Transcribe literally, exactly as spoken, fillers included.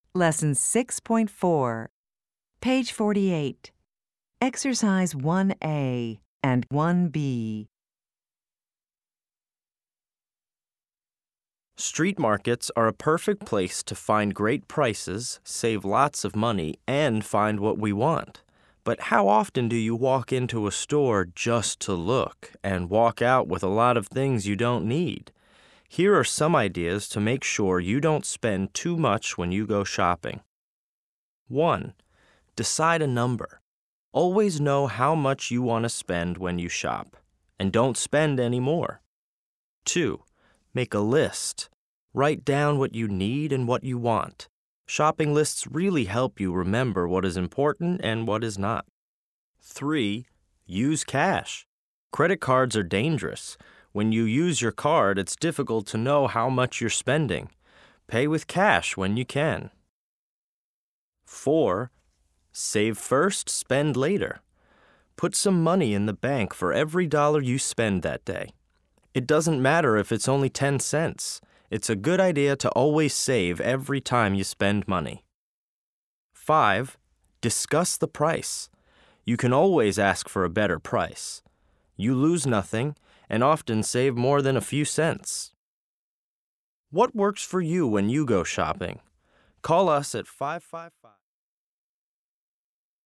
Lesson six point four, page forty-eight. Exercise one A and one B. Street markets are a perfect place to find great prices, save lots of money, and find what we want. But how often do you walk into a store just to look and walk out with a lot of things you don't need? Here are some ideas to make sure you don't spend too much when you go shopping. one. Decide a number. Always know how much you want to spend when you shop, and don't spend any more. two. Make a list. Write down what you need and what you want. Shopping lists really help you remember what is important and what is not. three. Use cash. Credit cards are dangerous. When you use your card, it's difficult to know how much you're spending. Pay with cash when you can. four. Save first, spend later. Put some money in the bank for every dollar you spend that day. It doesn't matter if it's only ten cents. It's a good idea to always save every time you spend money. five. Discuss the price. You can always ask for a better price. You lose nothing and often save more than a few cents. What works for you when you go shopping? Call us at five five five